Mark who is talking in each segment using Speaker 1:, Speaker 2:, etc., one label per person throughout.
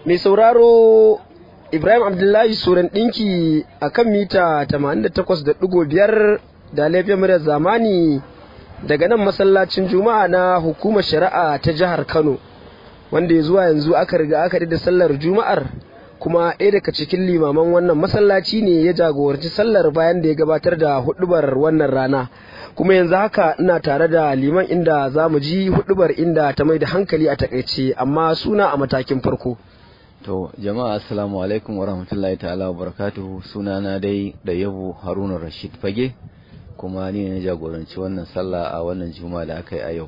Speaker 1: Mai sauraro Ibrahim Abdullahi Suran ɗinki a kan mita 88.5 da laifin muryar zamani daga nan masallacin Juma'a na hukumar shari'a ta jihar Kano, wanda zuwa yanzu aka riga aka da sallar Juma'ar, kuma ɗaya daga cikin limaman wannan masallaci ne ya jagoranci sallar bayan da ya gabatar da huɗubar wannan rana. Kuma yanzu haka ina tare da liman inda za mu ji huɗubar inda ta mai da hankali a takaice, amma suna a matakin farko.
Speaker 2: To jama'a assalamu alaikum wa rahmatullahi ta'ala wa barakatuhu. Sunana dai da yabo Haruna Rashid Fage, kuma ni ne jagoranci wannan sallah a wannan juma'a da aka yi a yau.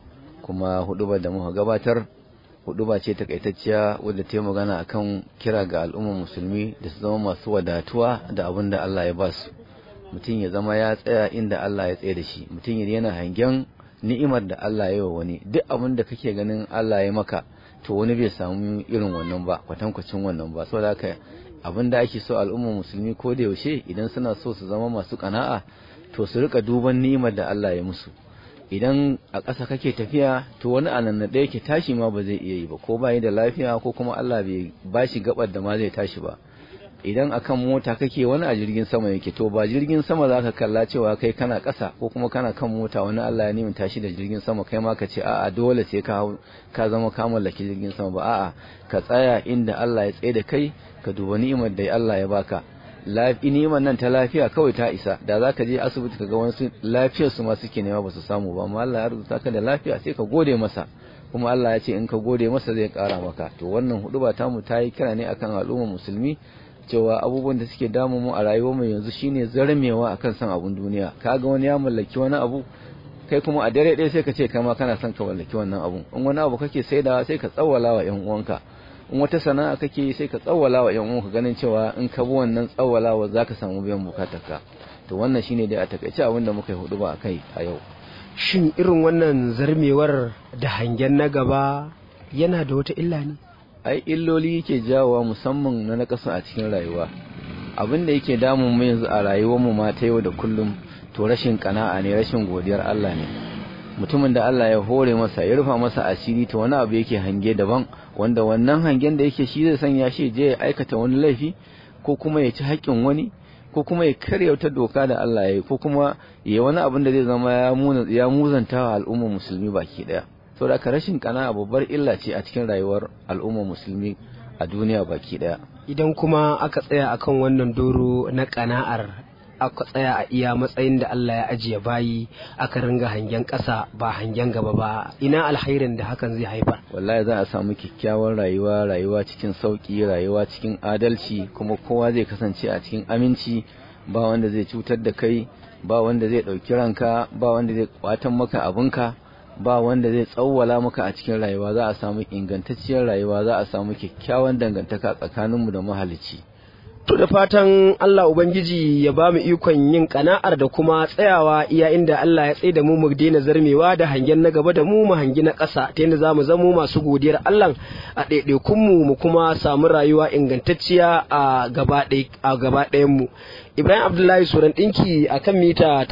Speaker 2: Kuma hudubar da muka gabatar huduba ce takaitacciya wadda ta yi magana akan kira ga al'ummar musulmi da su zama masu wadatuwa da abin da Allah ya ba su. Mutum ya zama ya tsaya inda Allah ya tsaye da shi, mutum yana hangen ni'imar da Allah ya yi wa wani. Duk abin da kake ganin Allah ya maka, to wani bai samu irin wannan ba, kwatankwacin wannan ba. Saboda haka abin da ake so al'ummar musulmi ko da yaushe idan suna so su zama masu kana'a, to su rika duban ni'imar da Allah ya musu. Idan a ƙasa kake tafiya, to wani anan da yake tashi ma ba zai iya yi ba, ko bai da lafiya ko kuma Allah bai bashi gabar da ma zai tashi ba. Idan akan mota kake, wani a jirgin sama yake, to ba jirgin sama zaka kalla cewa kai kana ƙasa ko kuma kana kan mota, wani Allah ya nemi tashi da jirgin sama kai ma ka ce a'a dole sai ka zama ka mallaki jirgin sama ba. A'a, ka tsaya inda Allah ya tsaye da kai, ka duba ni'imar da Allah ya baka. Ni'imar nan ta lafiya kawai ta isa. Da zaka je asibiti ka ga wasu lafiyar su ma suke nema ba su samu ba, amma Allah ya rubuta ka da lafiya sai ka gode masa, kuma Allah ya ce in ka gode masa zai ƙara maka. To wannan huduba tamu ta yi kira ne akan al'ummar musulmi cewa abubuwan da suke damu mu a rayuwar mu yanzu shine zarmewa akan san abun duniya. Kaga wani ya mallaki wani abu, kai kuma a dare ɗaya sai ka ce kai ma kana son ka mallaki wannan abun. In wani abu kake saidawa sai ka tsawwala wa ƴan uwanka, in wata sana'a kake sai ka tsawwala wa ƴan uwanka, ganin cewa in ka bi wannan tsawwalawa zaka samu biyan bukatarka. To wannan shine dai a takaice abin da muka yi huduba akai a yau.
Speaker 1: Shin irin wannan zarmewar da hangen na gaba yana da wata illa ne?
Speaker 2: Ai illoli yake jawowa, musamman na nakasa a cikin rayuwa. Abin da yake damun mu yanzu a rayuwar mu ma ta yau da kullum, to rashin kana'a ne, rashin godiyar Allah ne. Mutumin da Allah ya hore masa, ya rufa masa asiri, to wani abu yake hange daban, wanda wannan hangen da yake shi zai sanya shi je ya aikata wani laifi, ko kuma ya ci haƙƙin wani, ko kuma ya karya wata doka da Allah ya yi, ko kuma ya wani abin da zai zama ya muzanta wa al'ummar musulmi baki daya. Saboda rashin kana'a babbar illa ce a cikin rayuwar al'ummar musulmi a duniya baki daya.
Speaker 1: Idan kuma aka tsaya akan wannan doro na kana'ar, aka tsaya a iya matsayin da Allah ya ajiye bayi, aka ringa hangen ƙasa ba hangen gaba ba, ina alkhairin da hakan zai haifar?
Speaker 2: Wallahi za a samu kyakkyawar rayuwa cikin sauki, rayuwa cikin adalci, kuma kowa zai kasance a cikin aminci, ba wanda zai cutar da kai, ba wanda zai ɗauki ranka, ba wanda zai kwatan maka abinka, ba wanda zai tsawwala maka a cikin rayuwa. Za a samu ingantacciyar rayuwa, za a samu kyakkyawan dangantaka tsakaninmu da mahalicci.
Speaker 1: To da fatan Allah Ubangiji ya ba mu ikon yin kana'ar da kuma tsayawa iya inda Allah ya tsaye da mu daina zarmewa da hangen na gaba da mu hangi na ƙasa, ta yadda za mu zamo masu godiyar Allah a ɗaiɗaikunmu, mu kuma samu rayuwa ingantacciya a gaba ɗayanmu. Ibrahim Abdullahi Suran ɗinki a kan mita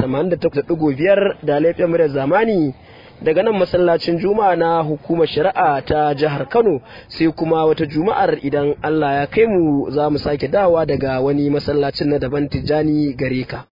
Speaker 1: 88.5 da laifin muryar zamani daga nan masallacin Juma'a na hukumar shari'a ta jihar Kano. Sai kuma wata Juma'ar idan Allah ya kai mu za mu sake dawa daga wani masallacin na daban. Tijjani gare ka.